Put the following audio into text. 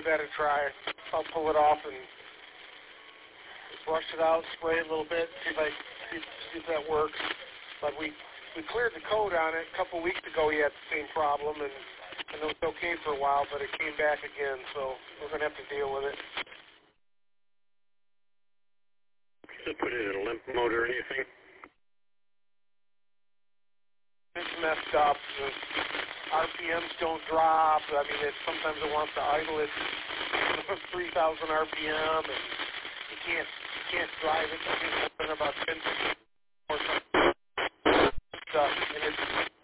that a try. I'll pull it off and brush it out, spray it a little bit, see if that works. But we cleared the coat on it a couple weeks ago. He had the same problem, and it was okay for a while, but it came back again, so we're going to have to deal with it. Just put it in a limp mode or anything? It's messed up. The RPMs don't drop. I mean, sometimes it wants to idle at 3,000 RPM, and you can't drive it. I think it's been about 10 or something stuff, and it's